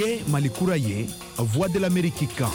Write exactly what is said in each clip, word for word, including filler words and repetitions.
Niye Malikura ye, Voix de l'Amérique kan.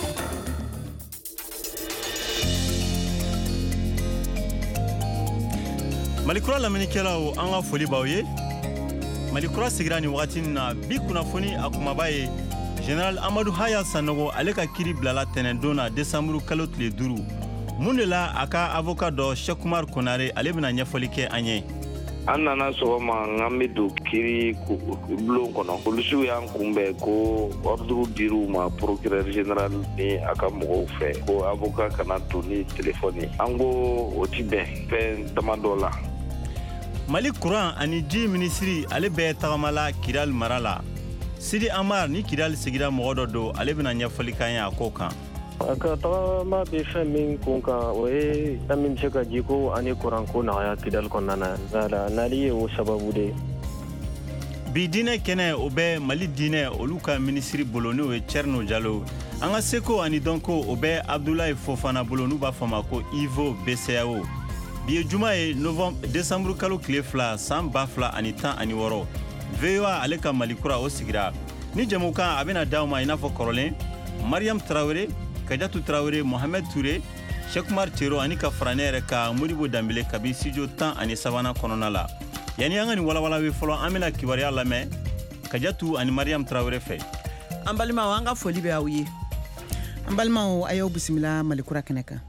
Malikura laminikelaw an ka foli baw ye. Malikura sigira ni wagati na bi kunnafoni akumaba ye General Amadou Haya Sanogo ale ka kiri bilala tɛnɛn don na décembre kalo tile duuru. Mun de la a ka avocat dɔ Cheikh Oumar Konare ale bɛna ɲɛfɔli kɛ an ye. An nana sɔgɔma n bɛ don kiri bulon kɔnɔ polisiw y'an kunbɛn ko ordre dir'u ma procureur général ni a ka mɔgɔw fɛ ko avocat kana don ni téléphone ye. An ko o ti bɛn fɛn dama dɔ la. Mali Courant ani ji ministri ale bɛɛ tagamala Kidal mara la. Sidi Amar ni Kidal sigira mɔgɔ dɔ don ale bɛna ɲɛfɔli k'an ye a ko kan. Ka tagama bɛ fɛn min kun kan o ye min bɛ se ka jiko ani kuran ko nɔgɔya Kidal kɔnɔna na nka n'ale ye o sababu de. Bi diinɛ kɛnɛ o bɛ Mali diinɛ olu ka ministri bolo n'o ye Thierno Diallo. An ka seko ani dɔnko o bɛ Abdoulaye Fofana bolo n'u b'a fɔ ma ko Ivo B C A O. Bi ye juma ye novembre décembre kalo tile fila san ba fila ani tan ani wɔɔrɔ. V O A ale ka Malikura o sigira. Ni jamukan a bɛna d'aw ma i n'a fɔ kɔrɔlen Mariam Traoré, Kadiatou Traoré, Mohamed Touré, Cheikh Oumar Tero ani ka fara ne yɛrɛ ka Modibo Dambele kabi studio tan ani sabanan kɔnɔna la. Yani an ka ni walawala we fɔlɔ an bɛna kibaruya lamɛn Kadiatou ani Mariam Traoré fɛ. An balimaw an ka foli bɛ aw ye. An balimaw a y'aw bisimila Malikura kɛnɛ kan.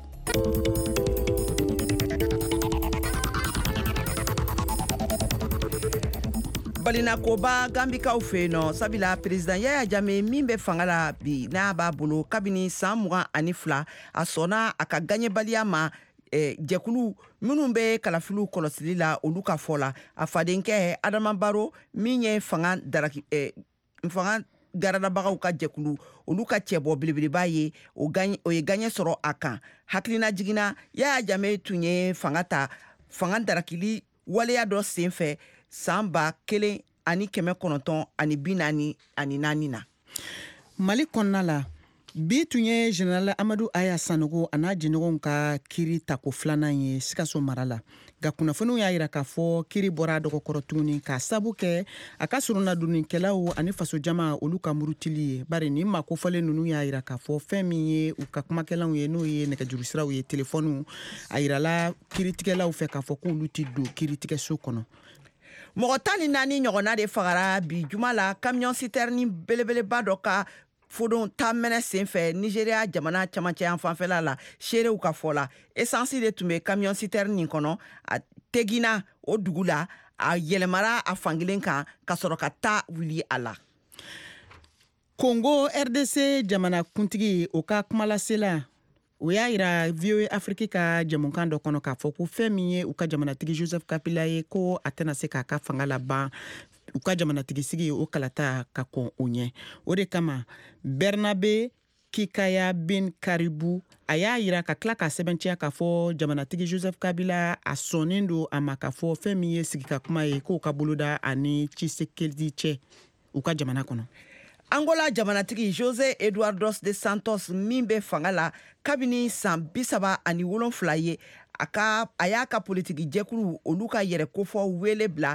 Balina koba Gambikaw fe no sabila president Yaya Jammeh min be fanga la bi n'a b'a bolo kabini san mugan ani fila a sɔnna a ka gaɲɛbaliya ma eh, jɛkulu minnu be kalafilu kɔlɔsili la olu ka fɔ la a fadenkɛ Adama Barrow min ye fanga daraki eh, fanga garadabagaw ka jɛkulu olu ka cɛbɔ belebeleba ye o gagne o ye gagne sɔrɔ a kan hakilina jigina Yaya Jammeh tun ye fanga ta fanga darakili waleya dɔ senfɛ san ba kelen ani kɛmɛ kɔnɔntɔn ani bi naani ani naani na. Mali kɔnɔna la bi tun ye General Amadou Haya Sanogo a n'a jɛɲɔgɔnw ka kiri tako filanan ye Sikaso mara la. Nka kunnafoniw y'a jira k'a fɔ kiri bɔra a dɔgɔkɔrɔ tuguni k'a sabu kɛ a ka surunnadonikɛlaw ani faso jama olu ka murutili ye. Bari nin ma kofɔlen ninnu y'a jira k'a fɔ fɛn min ye u ka kumakɛlanw ye n'o ye nɛgɛjurusiraw ye telefɔniw a jirala kiritigɛlaw fɛ k'a fɔ k'olu ti don kiritigɛso kɔnɔ. Mɔgɔ tan ni naani ɲɔgɔnna de fagara bi juma la camion citerne belebeleba dɔ ka fodon tamɛnɛ senfɛ Nigeria jamana camancɛ yan fanfɛla la seerew ka fɔ la essence de tun bɛ camion citerne nin kɔnɔ a tegina o dugu la a yɛlɛmara a fankelen kan ka sɔrɔ ka taa wuli a la. Congo R D C jamana kuntigi o ka kumalasela o y'a yira V O A Afrique ka jamukan dɔ kɔnɔ k'a fɔ ko fɛn min ye u ka jamanatigi Joseph Kabila ye ko a tɛna se k'a ka fanga laban u ka jamanatigi sigi o kalata ka kɔn o ɲɛ. O de kama Bernabe Kikaya bin Karibu a y'a yira ka tila ka sɛbɛnciya k'a fɔ jamanatigi Joseph Kabila a sɔnnen don a ma k'a fɔ fɛn min ye sigi ka kuma ye k'o ka boloda ani Tshisekedi cɛ u ka jamana kɔnɔ. Angola jamanatigi José Eduardo de Santos min bɛ fanga la kabini san bi saba ani wolonfila ye a ka a y'a ka politiki jɛkulu olu ka yɛrɛ kofɔ wele bila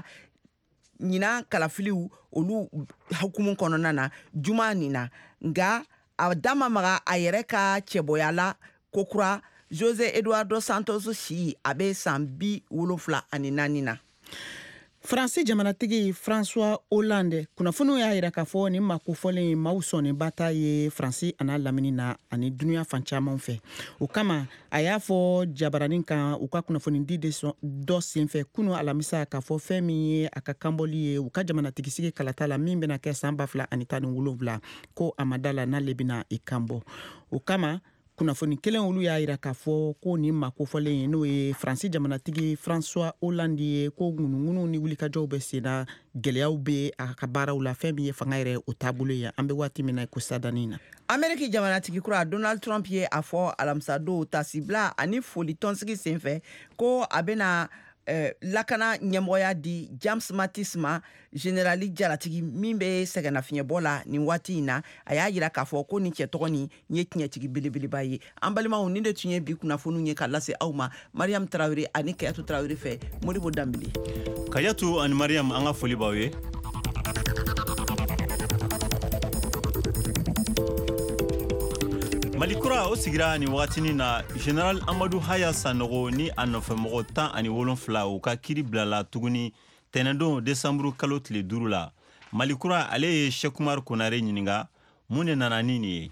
ɲinan kalafiliw olu hukumu kɔnɔna na juma nin na nka a damamaga a yɛrɛ ka cɛbɔya la kokura José Eduardo Santos si a bɛ san bi wolonfila ani naani na. Faransi jamanatigi François Hollande kunnafoniw y'a jira k'a fɔ nin ma kofɔlen maaw sɔnnenba ta ye Faransi a n'a lamini na ani dunuya fan caman fɛ. O kama a y'a fɔ jabaranin kan u ka kunnafonidi dɔ senfɛ kunu alamisa k'a fɔ fɛn min ye a ka kanbɔli ye u ka jamanatigisi kalata la min bɛna kɛ san ba fila ani tan ni wolonwula ko a ma da la n'ale bɛna i kanbɔ. O kama kunnafoni kelen olu y'a jira k'a fɔ ko nin ma kofɔlen ye n'o ye Faransi jamanatigi François Hollande ye ko ŋunuŋunu ni wulikajɔw bɛ sen na gɛlɛyaw bɛ a ka baaraw la fɛn min ye fanga yɛrɛ o taabolo ye an bɛ waati min na ko sadanin na. Ameriki jamanatigi kura Donald Trump ye a fɔ alamisa don tasibila ani foli tɔnsigi senfɛ ko a bɛna eh, lakana ɲɛmɔgɔya di James Mattis ma generali jalatigi min bɛ sɛgɛnnafiɲɛbɔ la nin waati in na a y'a jira k'a fɔ ko nin cɛ tɔgɔ nin ye tiɲɛtigi belebeleba ye. An balimaw nin de tun ye bi kunnafoniw ye ka lase aw ma Mariam Traoré ani Kadiatou Traoré fɛ Modibo Dambele. Kadiatou ani Mariam an ka foli b'aw ye. Malikura o sigira ni wagatini na General Amadou Haya Sanogo ni a nɔfɛmɔgɔ tan ani wolonfila u ka kiri bilala tuguni tɛnɛndon desamburu kalo tile duuru la. Malikura ale ye Sekumar Konare ɲininga mun de nana ni nin ye.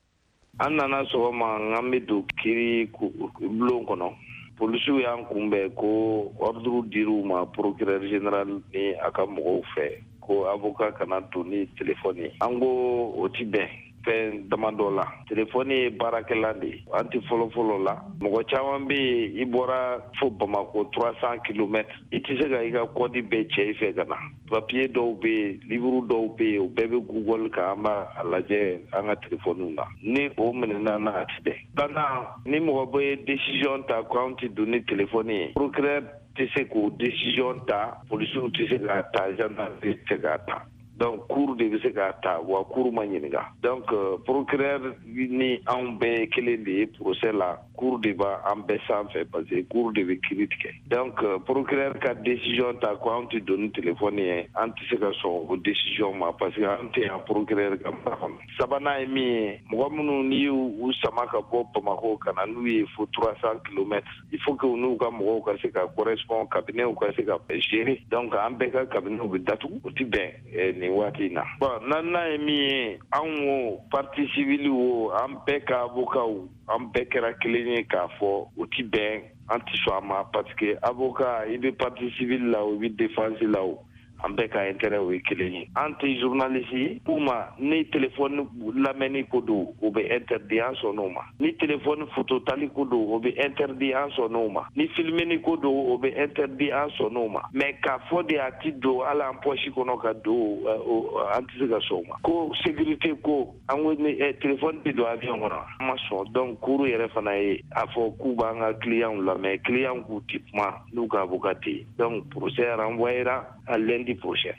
An nana sɔgɔma ngan bɛ don kiri bulon kɔnɔ. Polisiw y'an kunbɛn ko ordre dir'u ma procureur général ni a ka mɔgɔw fɛ ko avocat kana don ni téléphone ye. An ko o ti bɛn fɛn dama dɔ la. Téléphone ye baarakɛlan de ye. An ti fɔlɔ fɔlɔ la. Mɔgɔ caman bɛ yen i bɔra fo Bamako trois cents kilomètres. I tɛ se ka i ka kɔdi bɛɛ cɛ i fɛ ka na. Papier dɔw bɛ yen, livre dɔw bɛ yen, o bɛɛ bɛ Google kan an b'a lajɛ an ka téléphone na. Ni o minɛna n'a ti bɛn. Filanan ni mɔgɔ bɛ décision ta ko an ti don ni téléphone ye. Procureur tɛ se k'o décision ta, policiers tɛ se k'a ta, gendarmerie tɛ se k'a ta. Donc cour de bɛ se k'a ta wa cour ma ɲininka. Donc procureur ni anw bɛɛ kelen de ye procès la, cour de b'a an bɛɛ sanfɛ parce que cour de bɛ kiiri tigɛ. Donc procureur ka décision ta ko an ti don ni téléphone ye, an ti se ka sɔn o décision ma parce que an tɛ yan procureur ka mara kɔnɔ. Sabanan ye min ye, mɔgɔ minnu n'i y'u sama ka bɔ Bamako ka na n'u ye fo trois cents kilomètres, il faut que n'u ka mɔgɔw ka se ka correspond, cabinet ka se ka gérer. Donc an bɛɛ ka cabinet bɛ datugu, o ti bɛn ni waati na. Bon n'an ye min ye, an wo partie civile wo an bɛɛ ka avocat an bɛɛ kɛra kelen ye k'a fɔ o ti bɛn an ti sɔn a ma parce que avocat i bɛ partie civile la o i bɛ défense la o an bɛɛ ka intérêt o ye kelen ye. An tɛ journaliste ye pour ma ni téléphone lamɛnni ko don o bɛ interdit an sɔn n'o ma. Ni téléphone photo tali ko don o bɛ interdit an sɔn n'o ma. Ni filmeni ko don o bɛ interdit an sɔn n'o ma. Mais k'a fɔ de a ti don hali an poche kɔnɔ ka don an tɛ se ka sɔn o ma. Ko sécurité ko an ko ni téléphone tɛ don avion kɔnɔ an ma sɔn. Donc cour yɛrɛ fana ye a fɔ k'u b'an ka client lamɛn, client k'u ti kuma n'u ka avocat tɛ yen. Donc procès renvoyera à lundi prochain.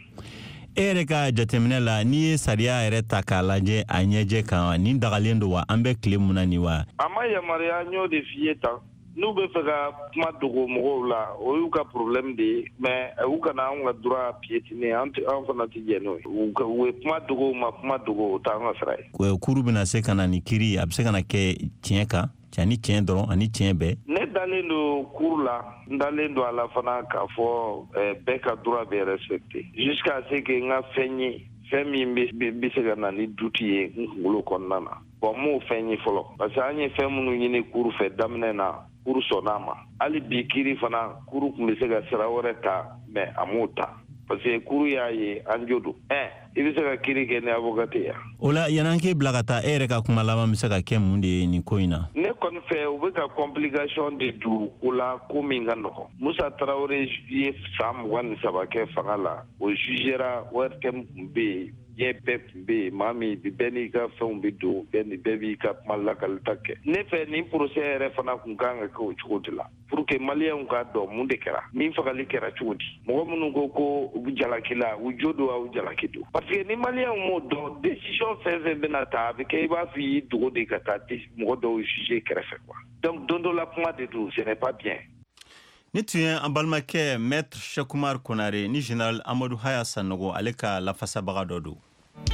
E yɛrɛ ka jateminɛ la n'i ye sariya yɛrɛ ta k'a lajɛ a ɲɛjɛ kan nin dagalen don wa an bɛ tile mun na nin wa? A ma yamaruya n y'o de f'i ye tan. N'u bɛ fɛ ka kuma dogo mɔgɔw la o y'u ka problème de ye mais u kana anw ka droit piétiner an fana tɛ jɛ n'o ye. U ye kuma dogo ma kuma dogo o t'an ka sira ye. Kuru bɛna se ka na ni kiiri a bɛ se ka na kɛ tiɲɛ kan? Cɛ ni tiɲɛ dɔrɔn ani tiɲɛ bɛɛ? Ne dalen don cour la, n dalen don a la fana k'a fɔ bɛɛ ka droit bɛ respecté. Jusqu'à ce que n ka fɛn ye fɛn min bɛ se ka na ni duti ye n kunkolo kɔnɔna na. Bon n m'o fɛn ye fɔlɔ parce que an ye fɛn minnu ɲini cour fɛ daminɛ na cour sɔnn'a ma. Hali bi kiiri fana cour tun bɛ se ka sira wɛrɛ ta mais a m'o ta. Parce que cour y'a ye an jo don. Eh, i bɛ se ka kiiri kɛ ni avocat tɛ yan. O la yan'an k'e bila ka taa e yɛrɛ ka kuma laban bɛ se ka kɛ mun de ye nin ko in na? Ne kɔni fɛ u bɛ ka complication de don o la ko min ka nɔgɔn. Musa Tarawele ye san mugan ni saba kɛ fanga la o jugera O R T M tun bɛ yen. Diɲɛ bɛɛ tun bɛ yen maa min bɛɛ n'i ka fɛnw bɛ don bɛɛ ni bɛɛ b'i ka kuma lakalita kɛ. Ne fɛ nin procès yɛrɛ fana tun kan ka kɛ o cogo de la pour que maliyɛnw k'a dɔn mun de kɛra min fagali kɛra cogo di. Mɔgɔ minnu ko ko u jalaki la u jo don u jalaki don parce que ni maliyɛnw m'o dɔn décision fɛn fɛn bɛna ta a bɛ kɛ i b'a fɔ i y'i dogo de ka taa mɔgɔ dɔw juger kɛrɛfɛ quoi. Donc don dɔ la kuma de don ce n'est pas bien. Ni tun ye an balimakɛ Maître Sekumar Konare ni Général Amadou Haya Sanogo ale ka lafasabaga dɔ don.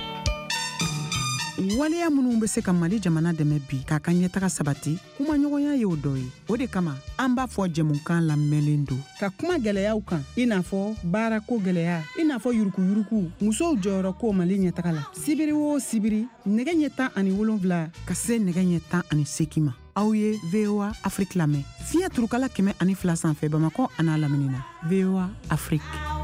Waleya minnu bɛ se ka Mali jamana dɛmɛ bi k'a ka ɲɛtaga sabati kuma ɲɔgɔnya ye o dɔ ye. O de kama an b'a fɔ jɛmukan lamɛnlen don ka kuma gɛlɛyaw kan i n'a fɔ baarako gɛlɛya i n'a fɔ yurukuyuruku musow jɔyɔrɔ ko Mali ɲɛtaga la sibiri o sibiri nɛgɛ ɲɛ tan ani wolonwula ka se nɛgɛ ɲɛ tan ani seegin ma. Aw ye V O A Afrique lamɛn fiɲɛ turukala kɛmɛ ani fila sanfɛ Bamakɔ an'a lamini na V O A Afrique.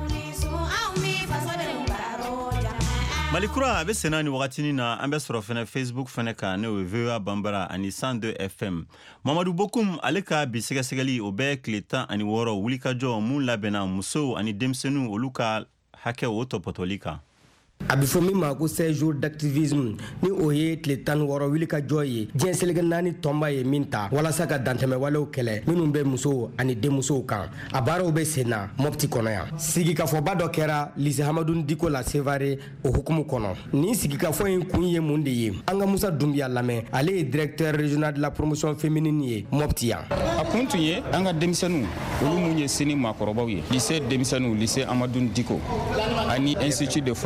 Malikura a bɛ senna ni wagatini na an bɛ sɔrɔ fɛnɛ Facebook fɛnɛ kan n'o ye V O A Banbara ani cent deux F M. Mamadu Bokum ale ka bi sɛgɛsɛgɛli o bɛ tile tan ani wɔɔrɔ wulikajɔ mun labɛnna musow ani denmisɛnninw olu ka hakɛ o tɔpɔtɔli kan. A bɛ fɔ min ma ko seize jours d'activisme ni o ye tile tan ni wɔɔrɔ wulikajɔ ye diɲɛ seleke naani tɔnba ye min ta walasa ka dantɛmɛwalew kɛlɛ minnu bɛ musow ani denmusow kan a baaraw bɛ sen na Mopti kɔnɔ yan. Sigikafɔba dɔ kɛra lycée Hamadu Diko la Sevare o hukumu kɔnɔ. Nin sigikafɔ in kun ye mun de ye an ka Musa Dumbiya lamɛn ale ye directeur régional de la promotion féminine ye Mopti yan. A kun tun ye an ka denmisɛnninw olu mun ye sini maakɔrɔbaw ye lycée denmisɛnninw lycée Hamadu Diko ani institut de formation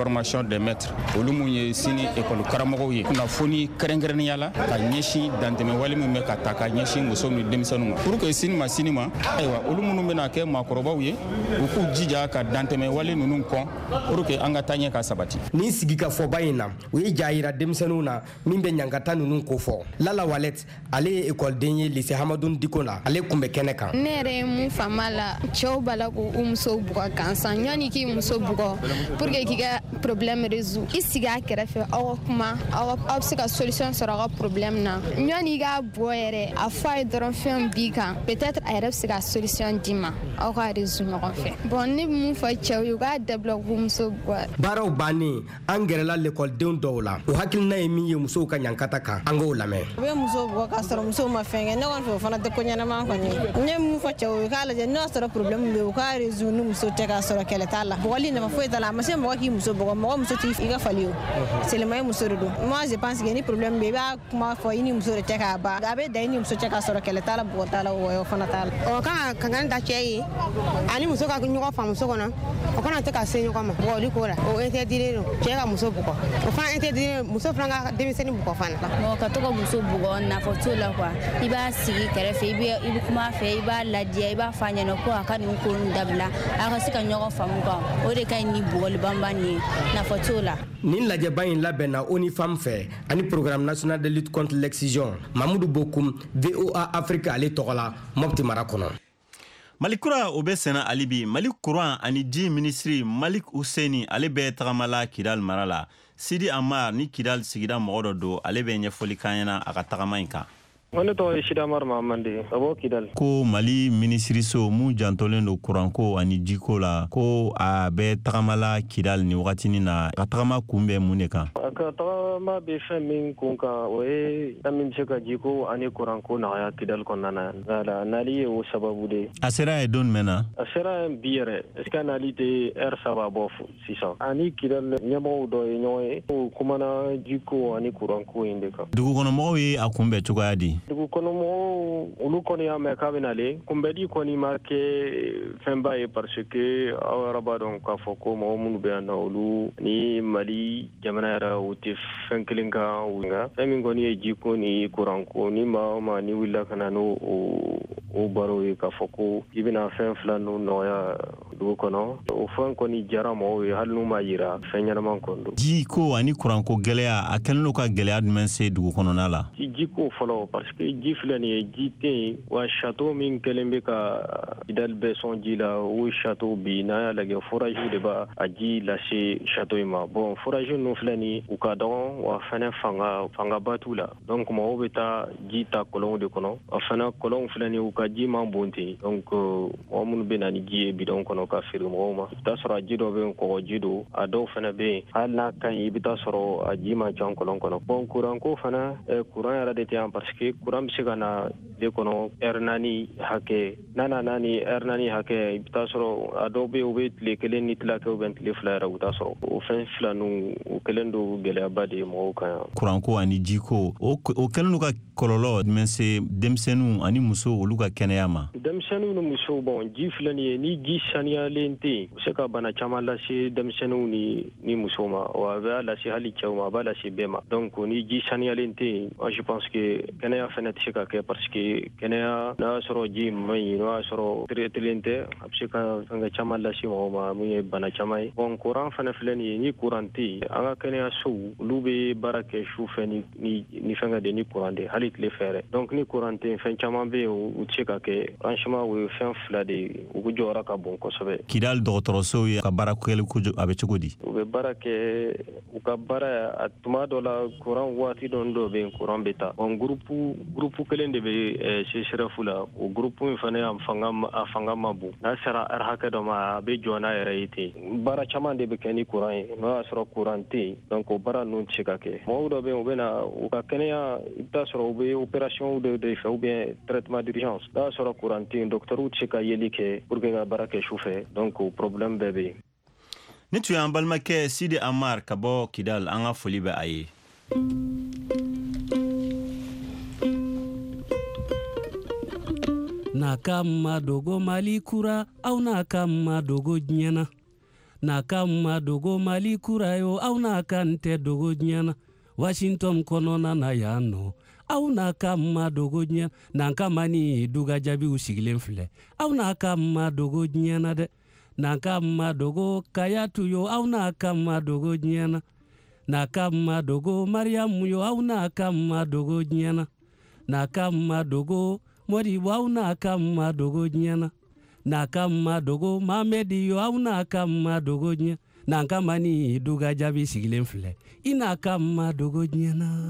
des maîtres olu mun ye sini école karamɔgɔw ye kunnafoni kɛrɛnkɛrɛnnenya la ka ɲɛsin dantɛmɛ wale min bɛ ka ta ka ɲɛsin muso ni denmisɛnninw ma pour que sini ma sini ma ayiwa olu minnu bɛna kɛ maakɔrɔbaw ye u k'u jija ka dantɛmɛ wale ninnu kɔn pour que an ka taa ɲɛ ka sabati. Ni sigi ka fɔba in na u ye ja yira denmisɛnninw na min bɛ ɲangata ninnu ko fɔ. Lala Walet ale ye écoleden ye lycée Hamadou Diko la ale kun bɛ kɛnɛ kan. Ne yɛrɛ ye mun faamu la cɛw b'a la k'u musow bugɔ gansan ɲɔni k'i muso bugɔ pour que k'i ka problème résoudre i sigi a kɛrɛfɛ aw ka kuma aw bɛ se ka solution sɔrɔ aw ka problème na ɲɔni i k'a bugɔ yɛrɛ a fɔ a ye dɔrɔn fɛn b'i kan peut-être a yɛrɛ bɛ se ka solution d'i ma aw ka résoudre ɲɔgɔn fɛ bon ne bɛ mun fɔ cɛw ye u k'a dabila k'u muso bugɔ. Baaraw bannen an gɛrɛla l'écoledenw dɔw la o hakilina ye min ye musow ka ɲankata kan an k'o lamɛn. U bɛ muso bugɔ k'a sɔrɔ musow ma fɛn kɛ ne kɔni fɛ o fana tɛ ko ɲɛnama kɔni ne mun fɔ cɛw ye k'a lajɛ n'o sɔrɔ problème bɛ u k'a résoudre ni muso tɛ k'a sɔrɔ kɛlɛ t'a la bugɔli nafa foyi t'a la a ma se mɔgɔ k'i muso bugɔ mɔgɔ muso t'i i ka fali o seulement i muso de don moi je pense que ni problème bɛ i b'a kuma fɔ i ni muso de tɛ k'a ban a bɛ da i ni muso cɛ k'a sɔrɔ kɛlɛ t'a la bugɔ t'a la o fana t'a la. O kan ka kan da cɛ ye ani muso ka ɲɔgɔn faamu so kɔnɔ o kana tɛ ka se ɲɔgɔn ma bugɔli ko la o interdit don cɛ ka muso bugɔ o fana interdit muso fana ka denmisɛnnin bugɔ fana. Mɔgɔ ka to ka muso bugɔ nafa t'o la quoi i b'a sigi kɛrɛfɛ i bɛ i bɛ kuma a fɛ i b'a ladiya i b'a fɔ a ɲɛna ko a ka nin ko nin dabila a ka se ka ɲɔgɔn faamu quoi o de ka ɲi ni bugɔli banban ye nafa t'o la. Nin lajɛba in labɛnna ONU Femmes fɛ ani programme national de lutte contre l'excision Mamadou Bokoum V O A Afrique ale tɔgɔ la Mopti mara kɔnɔ. Mali kura o bɛ sɛnɛ hali bi Mali courant ani ji ministre Malik Husseini ale bɛ tagamala Kidal mara la Sidi Amar ni Kidal sigida mɔgɔ dɔ don ale bɛ ɲɛfɔli k'an ɲɛna a ka tagama in kan. Ne tɔgɔ ye Sidi Amar Mahamande ka bɔ Kidal. Ko Mali ministre so mun jantolen do courant ko ani jiko la ko a bɛ tagamala Kidal ni wagati na ka tagama kunbɛ mun de kan. A ka tagama bɛ fɛn min kun kan o ye min bɛ se ka jiko ani courant ko nɔgɔya Kidal kɔnɔna na voilà nali ye o sababu de. A sera ye don jumɛn na? A sera yen bi yɛrɛ est-ce que nali tɛ heure saba bɔ sisan ani Kidal ɲɛmɔgɔw dɔ ye ɲɔgɔn ye o kumana jiko ani courant ko in de kan. Dugukɔnɔmɔgɔw ye a kunbɛ cogoya di? Dugukɔnɔmɔgɔw olu kɔni y'a mɛn k'a bɛ nalen kunbɛli kɔni ma kɛ fɛnba ye parce que aw yɛrɛ b'a dɔn k'a fɔ ko mɔgɔ minnu bɛ yan nɔ olu ni Mali jamana yɛrɛ o tɛ fɛn kelen kan nka fɛn min kɔni ye jiko ni courant ko ni maa o maa ni wulila ka na n'o o baro ye k'a fɔ ko i bɛna fɛn fila ninnu nɔgɔya dugu kɔnɔ o fɛn kɔni diyara mɔgɔw ye hali n'u ma yira fɛn ɲɛnama kɔni don. Jiko ani courant ko gɛlɛya a kɛlen don ka gɛlɛya jumɛn se dugu kɔnɔna la? Jiko fɔlɔ parce que ji filɛ nin ye ji tɛ yen wa château min kɛlen bɛ ka Kidal bɛɛ sɔn ji la o château bi n'a y'a lajɛ forage de b'a a ji lase château in ma bon forage ninnu filɛ nin u ka dɔgɔn wa fɛnɛ fanga fangaba t'u la donc mɔgɔw bɛ taa ji ta kɔlɔnw de kɔnɔ a fɛnɛ kɔlɔnw filɛ nin u ka ji man bon ten donc mɔgɔ minnu bɛ na ni ji ye bidon kɔnɔ ka feere mɔgɔw ma i bɛ taa sɔrɔ a ji dɔw bɛ yen kɔgɔji don a dɔw fɛnɛ bɛ yen hali n'a ka ɲi i bɛ taa sɔrɔ a ji man ca kɔlɔn kɔnɔ bon courant ko fana courant yɛrɛ de tɛ yan parce que courant bɛ se ka na de kɔnɔ heure naani hakɛ n'a nana ni heure naani hakɛ i bɛ taa sɔrɔ a dɔw bɛ yen u bɛ tile kelen ni tila kɛ u bɛ tile fila yɛrɛ u t'a sɔrɔ o fɛn fila ninnu o kɛlen don gɛlɛyaba de ye mɔgɔw kan yan. Courant ko ani ji ko o kɛlen don ka kɔlɔlɔ jumɛn se denmisɛnninw ani muso olu ka kɛnɛya ma? Denmisɛnninw ni musow bon ji filɛ nin ye ni ji saniyalen tɛ yen u bɛ se ka bana caman lase denmisɛnninw ni ni musow ma wa a b'a lase hali cɛw ma a b'a lase bɛɛ ma donc ni ji saniyalen tɛ yen moi je pense que kɛnɛya fana tɛ se ka kɛ parce que kɛnɛya n'a y'a sɔrɔ ji man ɲi n'o y'a sɔrɔ traitelen tɛ a bɛ se ka fɛn caman lase mɔgɔw ma mun ye bana caman ye bon courant fana filɛ nin ye ni courant tɛ yen an ka kɛnɛyasow olu bɛ baara kɛ su fɛ ni ni ni fɛn de ni courant tɛ hali tile fɛ yɛrɛ donc ni courant tɛ yen fɛn caman bɛ yen u tɛ se ka kɛ franchement o ye fɛn fila de ye u jɔyɔrɔ ka bon kosɛbɛ. Kidal dɔgɔtɔrɔsow ye ka baara kɛli ko a bɛ cogo di? U bɛ baara kɛ u ka baara a tuma dɔ la courant waati dɔ dɔ bɛ yen courant bɛ taa bon groupe groupe kelen de bɛ C S R F la o groupe in fana a fanga a fanga ma bon n'a sera heure hakɛ dɔ ma a bɛ jɔ n'a yɛrɛ ye ten baara caman de bɛ kɛ ni courant ye n'o y'a sɔrɔ courant tɛ yen donc o baara ninnu tɛ se ka kɛ mɔgɔw dɔ bɛ yen u bɛ na u ka kɛnɛya i bɛ taa sɔrɔ u bɛ opération de de fɛ ou bien traitement d'urgence n'a y'a sɔrɔ courant tɛ yen docteurs tɛ se ka yeli kɛ pour que ka baara kɛ su fɛ donc o problème bɛɛ bɛ yen. Ni tun y'an balimakɛ Sidi Amar ka bɔ Kidal an ka foli bɛ a ye. N'a ka ma dogo Mali kura aw n'a ka ma dogo diɲɛna na kama dogo Mali kurayo au na kante dogo nyana Washington konona na yano au na kama dogo nyana na kama ni duga jabi usigilen fle au na kama dogo nyana de na kama dogo kayatu yo au na kama dogo nyana na kama dogo Mariamu yo au na kama dogo nyana na kama dogo mori au na kama dogo nyana na kama dogo Mamedi yo au na kama dogo nyana na kama ni duga jabi sigilen fle ina kama dogo nyana.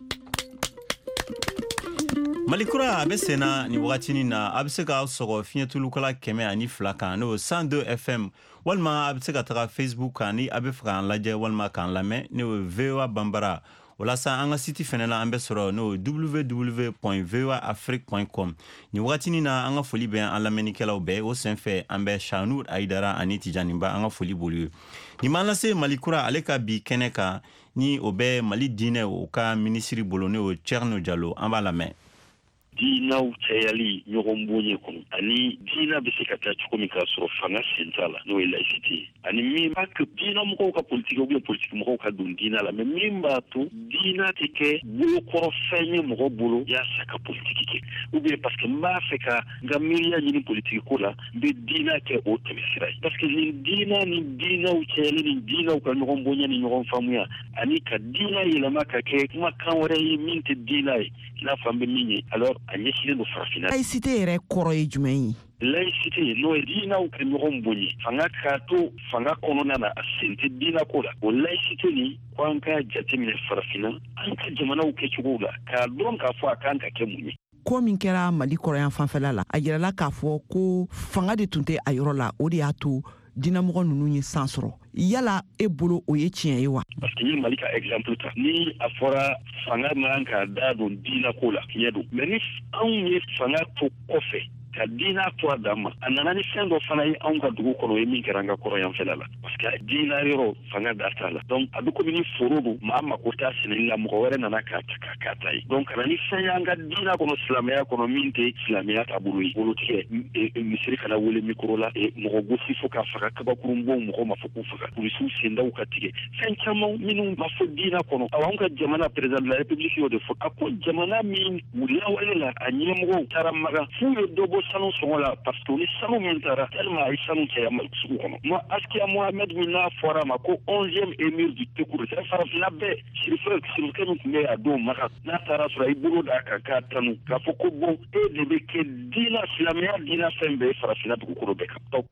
Malikura abe sena ni wakati na abe se ka sogo finyetulu kala keme ani flaka no cent deux F M walma abe se ka taga Facebook ani abe fran laje walma kan lame no V O A Bambara wala sa anga site fenela ambe soro no w w w point v o a afrique point com ni wakati na anga foli be an lameni kala obe o senfe ambe Shanour Aidara ani Tijanimba anga foli bolu ni manase Malikura aleka bi keneka ni obe Mali dine o ka ministri bolone o Cherno Diallo amba lame dina utayali nyorombonye kono ani dina bisika tachu komika soro fanga sentala no laicité ani mimba que dina mko ka politique ou bien politique mko ka dun dina la mais mimba to dina teke bulu ko fenye mko bulu ya saka politique ke ou bien parce que ma feka ngamilia ni politique ko la be dina ke o temisirai parce que ni dina ni dina utayali ni dina ka nyorombonye ni nyorofamuya ani ka dina yela maka ke kuma kanware yi minte dina la fambe minye alors anyesile no farafina laïcité yɛrɛ kɔrɔ ye jumɛn ye laïcité no dina u ka ɲɔgɔn bonye fanga ka to fanga kɔnɔna na a sente dina ko la o laïcité ni ko an ka jateminɛ farafina an ka jamanaw kɛcogow la k'a dɔn k'a fɔ a kan ka kɛ mun ye ko min kɛra Mali kɔrɔyan fanfɛla la a yirala k'a fɔ ko fanga de tun tɛ a yɔrɔ la o de y'a to dinamɔgɔ ninnu ye san sɔrɔ yala e bolo o ye tiɲɛ ye wa parce que ni Mali ka exemple ta ni a fɔra fanga man ka da don dina ko la tiɲɛ don mais ni anw ye fanga to kɔfɛ ka dina to a dan ma a nana ni fɛn dɔ fana ye anw ka dugu kɔnɔ ye min kɛra an ka kɔrɔyanfɛla la parce que dina yɔrɔ fanga da t'a la donc a bɛ komi ni foro don maa mako t'a sɛnɛli la mɔgɔ wɛrɛ nana k'a ta k'a k'a ta ye donc kana ni fɛn y'an ka dina kɔnɔ silamɛya kɔnɔ min tɛ silamɛya taabolo ye bolotigɛ misiri kana wele mikoro la mɔgɔ gosi fo k'a faga kabakurun bon mɔgɔ ma fɔ k'u faga polisiw sendaw ka tigɛ fɛn caman minnu ma fɔ dina kɔnɔ aw an ka jamana président de la république y'o de fɔ a ko jamana min u lawale la a ɲɛmɔgɔw taara maga f'u ye dɔ bɔ sanu sɔngɔ la parce que ni sanu min taara tellement a ye sanu caya sugu kɔnɔ moi Askia Mohamed min n'a fɔra ma ko onzième émir du Tekuru c'est farafina bɛɛ sirifɛ sirifɛ min tun bɛ a don maga n'a taara sɔrɔ i bolo d'a kan k'a tanu k'a fɔ ko bon e de bɛ kɛ dina silamɛya dina fɛn bɛɛ farafina dugukolo bɛɛ kan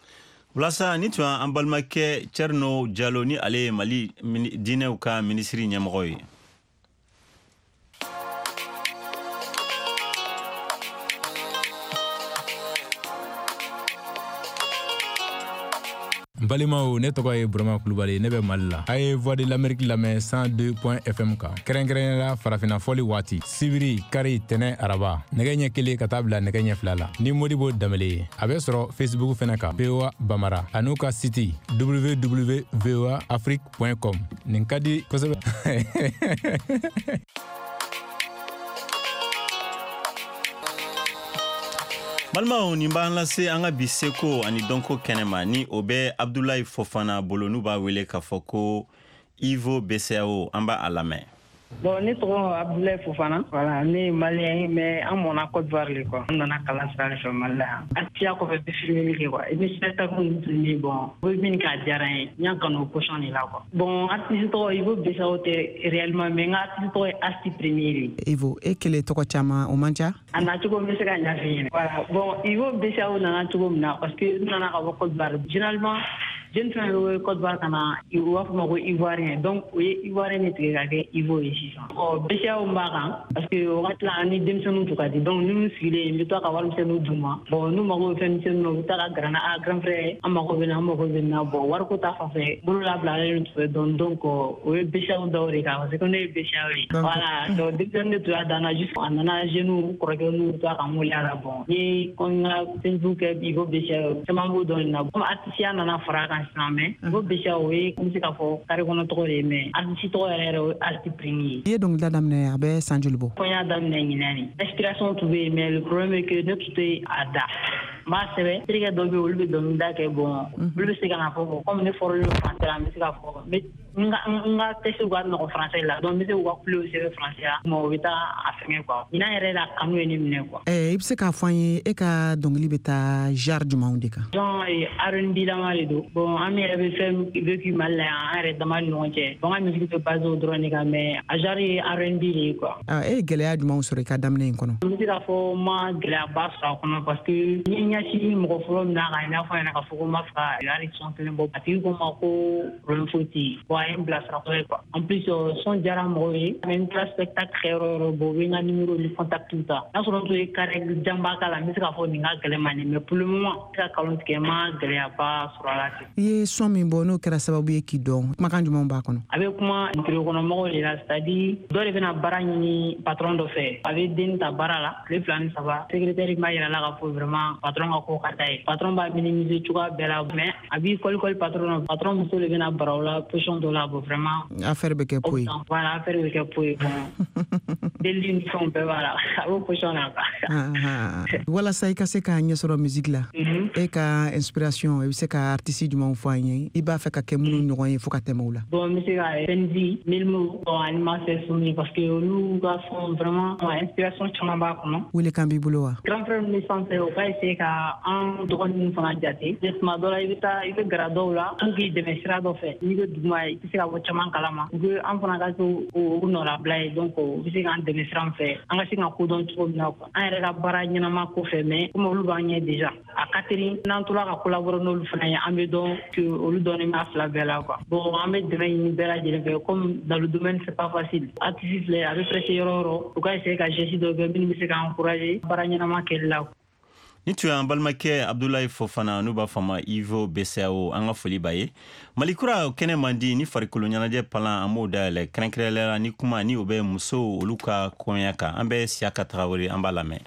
Walasa ni tun an balimakɛ Cherno Diallo ni ale ye Mali dinɛw ka ministri ɲɛmɔgɔ ye Balimaw ne tɔgɔ ye Burama Kulubali ne bɛ Mali la a ye Voix de l'Amérique lamɛn cent deux point F M kan kɛrɛnkɛrɛnnenya farafina fɔli waati sibiri kari tɛnɛ araba nɛgɛ ɲɛ kelen ka taa bila nɛgɛ ɲɛ fila la ni Modibo Danbele ye a bɛ sɔrɔ Facebook fɛnɛ kan V O A Bambara a n'u ka site w w w point v o a afrique point com nin ka di kosɛbɛ Malma ni b'an lase an ka bi seko ani dɔnko kɛnɛma ni o bɛ Abdoulaye Fofana bolo n'u b'a wele k'a fɔ ko Ivo B C A O an b'a lamɛn. Bon, ne tɔgɔ Abdoulaye Fofana, voilà, ne ye malien mais an mɔna Côte d'Ivoire le quoi. An nana kalan sira de fɛ Mali la yan. Atiya kɔfɛ bɛ filmeli kɛ quoi. Et puis spectacle ninnu tun bɛ bon, o ye min k'a diyara n ye. N y'a kanu o position de la quoi. Bon, artiste tɔgɔ Ivo B C A O tɛ réellement mais n ka artiste tɔgɔ ye Asti Premier de. Ivo, e kelen tɔgɔ caman o man ca? A na cogo n bɛ se ka ɲɛfɔ i ɲɛna. Voilà, bon, Ivo B C A O nana cogo min na parce que n nana ka bɔ Côte d'Ivoire. Généralement jeune fɛn o ye Côte d'Ivoire ka na u b'a fɔ ma ko Ivoirien donc o ye Ivoirien de tigɛ ka kɛ Ivo ye sisan. Ɔ B C A O n b'a kan parce que o wagati la an ni denmisɛnninw tun ka di donc ni minnu sigilen n bɛ to ka warimisɛnninw d'u ma bon n'u mago bɛ fɛn misɛnninw na u bɛ taa ka gɛrɛ n na a grand frère an mago bɛ na an mago bɛ na bon wariko ta fanfɛ bolo labilalen tun bɛ dɔn donc o ye B C A O da o de kan parce que ne ye B C A O ye voilà donc denmisɛnnin de tun y'a dan na juste a nana jeunes kɔrɔkɛ n'u to ka mun y'a la bon n ye ko n ka Facebook kɛ Ivo B C A O caman b'o dɔn nin na comme artiste nana fara kan sisan mais Ivo B C A O o ye n bɛ se k'a fɔ carré kɔnɔ tɔgɔ de ye mais artiste tɔgɔ yɛrɛ yɛrɛ o ye Asti Premier ye. I ye dɔnkilida daminɛ a bɛ san joli bɔ? Ko n y'a daminɛ ɲinɛ de. Inspiration tun bɛ yen mais le problème est que ne tun tɛ a da. ma sɛbɛ terikɛ dɔ bɛ olu bɛ dɔnkilida kɛ bon olu bɛ se ka na fɔ comme ne fɔra olu français la n bɛ se ka fɔ n ka texte ka nɔgɔ français la donc n bɛ se k'u ka kulew sɛbɛn français la mais o bɛ taa a fɛngɛ quoi ɲinan yɛrɛ la kanu ye ne minɛ quoi. i bɛ se k'a fɔ an ye e ka dɔnkili bɛ taa genre jumɛnw de kan. genre R and B lama de don bon an yɛrɛ bɛ fɛn vécu Mali la yan an yɛrɛ dama ni ɲɔgɔn cɛ bon an ka musique bɛ basé o dɔrɔn de kan mais a genre ye R and B de ye quoi. e ye gɛlɛya jumɛnw sɔrɔ i ka daminɛ in kɔnɔ. n bɛ se k'a fɔ n ma gɛlɛyaba sɔrɔ a kɔnɔ parce que n ye ɲɛsin mɔgɔ fɔlɔ min na kan i n'a fɔ a ɲɛna k'a fɔ ko n b'a fɛ ka hali son kelen bɔ a tigi ko n ma ko problème foyi tɛ yen bon a ye n bilasira kosɛbɛ quoi en plus son diyara mɔgɔw ye a bɛ n tila spectacle kɛ yɔrɔ yɔrɔ bon u bɛ n ka numéro ni contact ta n'a sɔrɔ n tun ye carré janba k'a la n bɛ se k'a fɔ nin ka gɛlɛn ma nin mais pour le moment n tɛ ka nkalon tigɛ n ma gɛlɛyaba sɔrɔ a la ten. i ye son min bɔ n'o kɛra sababu ye k'i dɔn kumakan jumɛnw b'a kɔnɔ. a bɛ kuma kɔnɔmɔgɔw de la c'est à dire dɔ de bɛna baara ɲini patron dɔ fɛ a bɛ den ta baara la tile fila ni saba secrétaire b'a yira la k'a fɔ vraiment patron ka ko ka d'a ye patron b'a minimiser cogoya bɛɛ la mais a b'i kɔli kɔli patron na patron muso de bɛna bara o la position dɔ la bon vraiment affaire bɛ kɛ poyi. voilà affaire bɛ kɛ poyi bon deli ni fɛnw bɛɛ b'a la a b'o position na quoi. walasa i ka se k'a ɲɛ sɔrɔ musique la e ka inspiration i bɛ se ka artiste jumɛnw fɔ an ye i b'a fɛ ka kɛ minnu ɲɔgɔn ye fo ka tɛmɛ u la. bon n bɛ se ka Fenzi Milmo bon ani Marcel Soumi parce que olu ka fɔ vraiment inspiration caman b'a kɔnɔ. wele kan b'i bolo wa. grand frère min sanfɛ o ka essayer ka an dɔgɔnin fana jate tuma dɔ la i bɛ taa i bɛ gara dɔw la pour k'i dɛmɛ sira dɔ fɛ n'i bɛ duguma i tɛ se ka bɔ caman kalama u bɛ an fana ka to o nɔrabila ye donc u bɛ se k'an dɛmɛ siran fɛ an ka se ka kodɔn cogo min na quoi an yɛrɛ ka baara ɲɛnama kɔfɛ mais comme olu b'an ɲɛ déjà a Catherine n'an tora ka collaborer n'olu fana ye an bɛ dɔn que olu dɔnnen b'a fila bɛɛ la quoi bon an bɛ dɛmɛ ɲini bɛɛ lajɛlen fɛ comme dans le domaine c'est pas facile artiste filɛ a bɛ pressé yɔrɔ o yɔrɔ u ka essayer ka geste dɔ kɛ minnu bɛ se k'an encourager baara ɲɛnama kɛli la. ni tun y'an balimakɛ Abdulaye Fofana n'u b'a fɔ ma Ivo B C A O an ka foli b'a ye malikura kɛnɛ man di ni farikolo ɲɛnajɛ palan an b'o dayɛlɛ kɛrɛnkɛrɛnnenya la ni kuma ni o bɛ musow olu ka kɔɲɔ kan an bɛ Siyaka Tarawele an b'a lamɛn.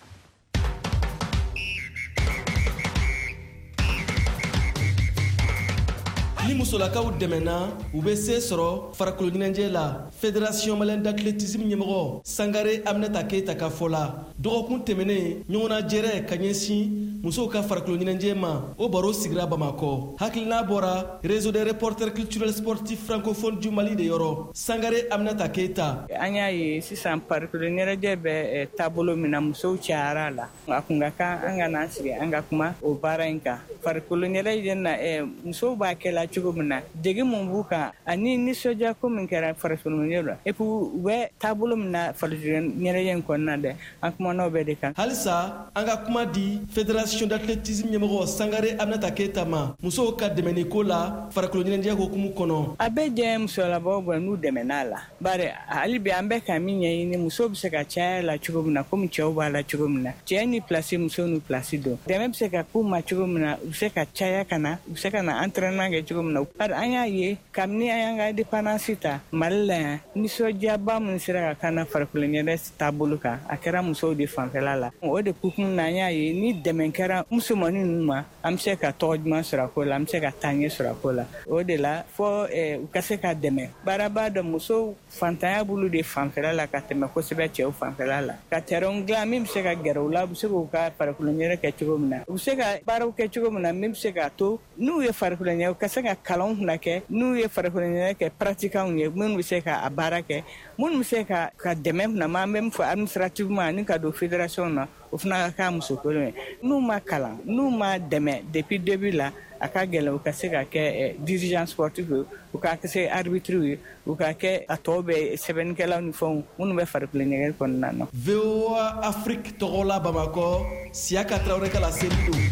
ni musolakaw dɛmɛna u bɛ se sɔrɔ farikolo ɲɛnajɛ la fédération malienne d'athlétisme ɲɛmɔgɔ Sangare Aminata Keita ka fɔ la dɔgɔkun tɛmɛnen ɲɔgɔnnajɛrɛ ka ɲɛsin musow ka farikolo ɲɛnajɛ ma o baro sigira Bamakɔ hakilina bɔra réseau des reporters culturels sportifs francophones du Mali de yɔrɔ Sangare Aminata Keita. an y'a ye sisan farikolo ɲɛnajɛ bɛ taabolo min na musow cayara la a kun ka kan an ka n'an sigi an ka kuma o baara in kan farikolo ɲɛnajɛ na musow b'a kɛ la cogo min na dege mun b'u kan ani nisɔndiya ko min kɛra farikolo ɲɛnajɛ la et puis u bɛ taabolo min na farikolo ɲɛnajɛ in kɔnɔna dɛ an kumana o bɛɛ de kan. halisa an ka kuma di fédération d'athlétisme ɲɛmɔgɔ Sangare Aminata Keita ma musow ka dɛmɛni ko la farikolo ɲɛnajɛ hokumu kɔnɔ. a bɛ jɛ musolakaw bɔ n'u dɛmɛna la bari hali bi an bɛ ka min ɲɛɲini musow bɛ se ka caya la cogo min na komi cɛw b'a la cogo min na cɛ ni place muso ni place don dɛmɛ bɛ se ka k'u ma cogo min na u bɛ se ka caya ka na u bɛ se ka na entraînement kɛ cogo min na bari an y'a ye kabini an y'an ka indépendance ta Mali la yan nisɔndiyaba min sera ka kan na farikolo ɲɛnajɛ taabolo kan a kɛra musow de fanfɛla la o de hukumu na an y'a ye ni dɛmɛ kɛra musomanin ninnu ma an bɛ se ka tɔgɔ ɲuman sɔrɔ a ko la an bɛ se ka taaɲɛ sɔrɔ a ko la o de la fɔ u ka se ka dɛmɛ baaraba dɔ musow fantanya bulu de fanfɛla la ka tɛmɛ kosɛbɛ cɛw fanfɛla la ka terrain dilan min bɛ se ka gɛrɛ u la u bɛ se k'u ka farikolo ɲɛnajɛ kɛ cogo min na u bɛ se ka baaraw kɛ cogo min na min bɛ se k'a to n'u ye farikolo ɲɛnajɛ u ka se ka kalanw fana kɛ n'u ye farikolo ɲɛnajɛ kɛ pratiquants ye minnu bɛ se ka a baara kɛ minnu bɛ se ka ka dɛmɛ fana ma an bɛ min fɔ administrativement ani ka don fédération na o fana ka k'a muso kolon ye n'u ma kalan n'u ma dɛmɛ depuis début la a ka gɛlɛn u ka se ka kɛ dirigeant sportif ye u ka se arbitre ye u ka kɛ a tɔw bɛ sɛbɛnnikɛlaw ni fɛnw minnu bɛ farikolo ɲɛnajɛ kɔnɔna na. V O A Afrique tɔgɔ la Bamakɔ Siyaka Tarawele ka laseli don.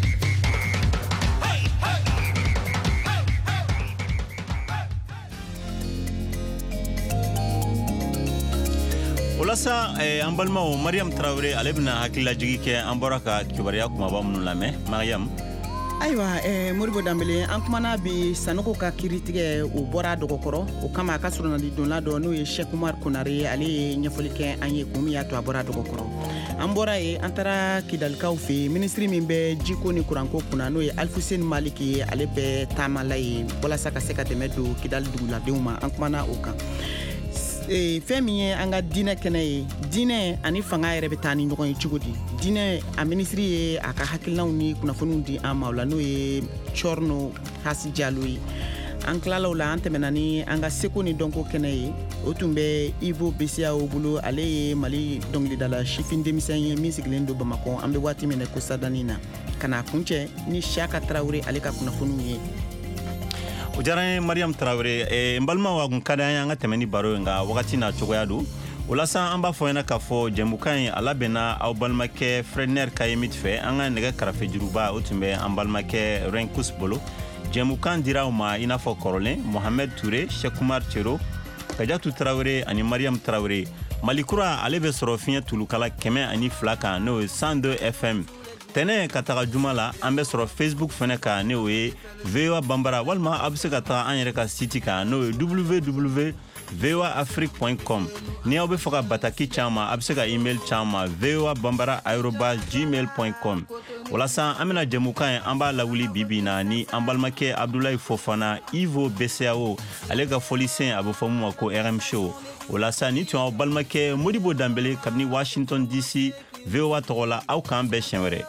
Olasa an balimaw Mariam Traoré ale bɛna hakililajigi kɛ an bɔra ka kibaruya kumaba minnu lamɛn Mariam. ayiwa eh, Moribo Dambele an kumana bi Sanogo ka kiritigɛ o bɔra dɔgɔkɔrɔ o kama a ka surunali donla dɔ n'o ye Cheikh Umar Konare ale ye ɲɛfɔli kɛ an ye kun min y'a to a bɔra dɔgɔkɔrɔ an bɔra ye an taara Kidalikaw fɛ ministri min bɛ jiko ni kuranko kunna n'o ye Alfuseni Maliki ye ale bɛ taamala ye walasa ka se ka dɛmɛ don Kidali duguladenw ma an kumana o kan eh, fɛn min ye an ka diinɛ kɛnɛ ye diinɛ ani fanga yɛrɛ bɛ taa ni ɲɔgɔn ye cogo di diinɛ a minisiri ye a ka hakilinaw ni kunnafoniw di an ma o la n'o ye Chorno Hasi Jalo ye an tilala o la an tɛmɛna ni an ka seko ni dɔnko kɛnɛ ye o tun bɛ Ivo Besiawo bolo ale ye Mali dɔnkilidala sifin denmisɛn ye min sigilen don Bamakɔ an bɛ waati min na ko sadani na ka na kuncɛ ni Siyaka Tarawele ale ka kunnafoniw ye o diyara n ye Mariam Tarawele eh, n balima wa kun ka di an ye an ka tɛmɛ ni baro ye nka wagati n'a cogoya don o la sa an b'a fɔ ɲɛna k'a fɔ jɛmukan ye a labɛnna aw balimakɛ Fredner Kayemit fɛ an ka nɛgɛ karafe juruba o tun bɛ an balimakɛ Renkus bolo jɛmukan dira u ma i n'a fɔ kɔrɔlen Mohamed Touré Chekumar Chero Kajatu Tarawele ani Mariam Tarawele Malikura ale bɛ sɔrɔ fiɲɛ tulukala kɛmɛ ani fila kan n'o ye cent deux F M tɛnɛ ka taga juma la an bɛ sɔrɔ Facebook fɛnɛ kan n'o ye V O A Bambara walima a bɛ se ka taga an yɛrɛ ka site kan n'o ye w w w point v o a afrique point com ni aw bɛ fɛ ka bataki caman a bɛ se ka email caman v o a bambara arobase gmail point com walasa an bɛna jɛmukan ye an b'a lawuli bibi na ni an balimakɛ Abdoulaye Fofana Ivo Besiawo ale ka fɔlisen a bɛ fɔ mun ma ko R M Show walasa ni tun aw balimakɛ Modibo Dambele kabini Washington D C V O A tɔgɔ la aw k'an bɛɛ siɲɛ wɛrɛ.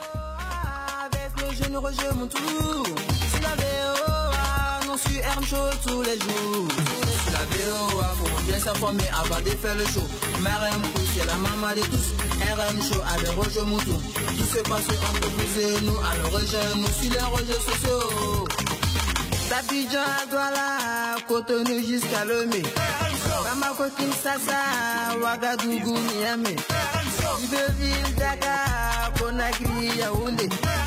R M Show tous les jours. C'est la V O A, faut bien s'informer avant de faire le show. Mariam c'est la maman de tous. R M Show à des Roger Mouton. Tout se passe entre vous et nous. Alors rejoins-nous sur les réseaux sociaux. D'Abidjan, Douala, Cotonou jusqu'à Lomé. Bamako, Kinshasa, Ouagadougou, Niamey. Libreville, Dakar, Conakry, Yaoundé.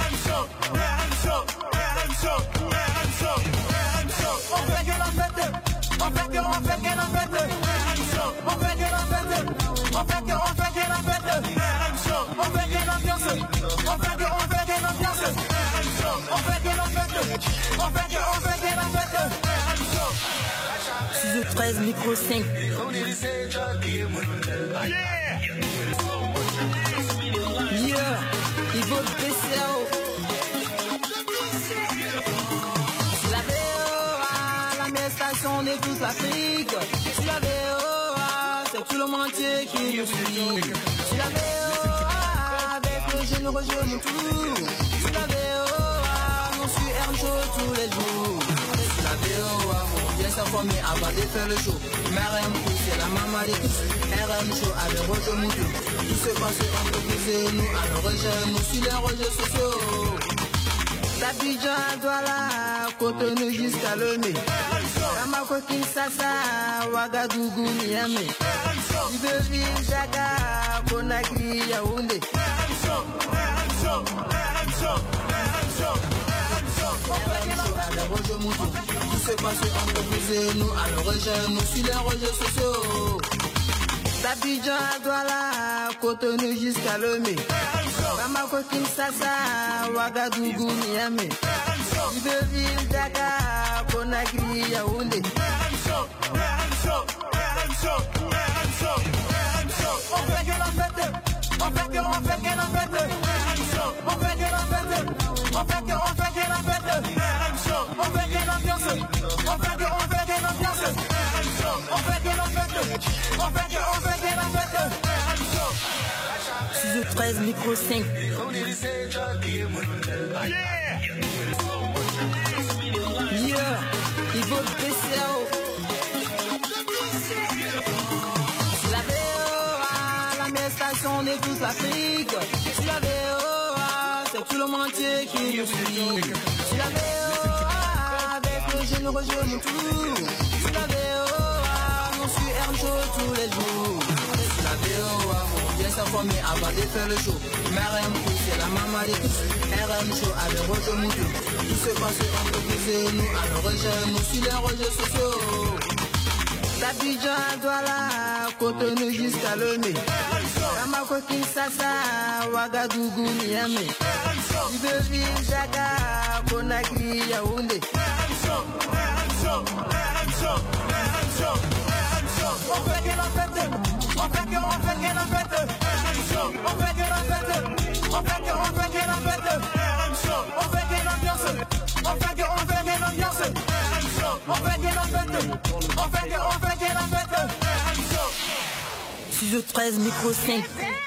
On fait que la fête, on fait que, on fait que la fête, on fait que la fête, on fait que, on fait que la fête, on fait que l'ambiance, on fait que, on fait que l'ambiance, on fait que la fête, on fait que, on fait que la fête. six ou treize, micro cinq. Yeah, Ivo Besiawo. Station de toute l'Afrique. C'est la V O A, c'est tout le monde entier qui nous suit. C'est la V O A, avec le généreux je nous tout. C'est la V O A, on suit R M Show tous les jours. C'est la V O A, faut bien s'informer avant de faire le show. Mariam c'est la maman de tous. R M Show avec Roger Mouton. Tout se passe entre vous et nous. Alors rejoins-nous sur les réseaux sociaux. D'Abidjan, Douala, Cotonou jusqu'à Lomé. Bamako, Kinshasa, Ouagadougou, Niamey. Libreville, Dakar, Conakry, Yaoundé. Tout se passe entre vous et nous. Alors rejoins-nous sur les réseaux sociaux. D'Abidjan, Douala, Cotonou jusqu'à Lomé. Bamako, Kinshasa, Ouagadougou, Niamey. Libreville, Dakar, Conakry, Yaoundé. On fait que la fête, on fait que, on fait que la fête, on fait que la fête, on fait que, on fait que la fête, on fait que l'ambiance, on fait que, on fait que l'ambiance, on fait que la fête, on fait que, on fait que la fête. six ou treize, micro cinq. Yeah, Ivo Besiawo. C'est la V O A, la meilleure station de toute l'Afrique. C'est la V O A, c'est tout le monde entier qui nous suit. C'est la V O A, avec le généreux je nous tout. C'est la V O A, on suit R M Show tous les jours. C'est la V O A, faut bien s'informer avant de faire le show. Mariam c'est la maman de tous. R M Show avec Roger Mouton. Tout se passe entre vous et nous. Alors rejoins-nous sur les réseaux sociaux. D'Abidjan, Douala, Cotonou jusqu'à Lomé. Bamako, Kinshasa, Ouagadougou, Niamey. Libreville, Dakar, Conakry, Yaoundé. On fait que la fête, on fait que, on fait que la fête, on fait que la fête, on fait que, on fait que la fête, on fait que l'ambiance, on fait que, on fait que l'ambiance, on fait que la fête, on fait que, on fait que la fête. Studio treize, micro cinq.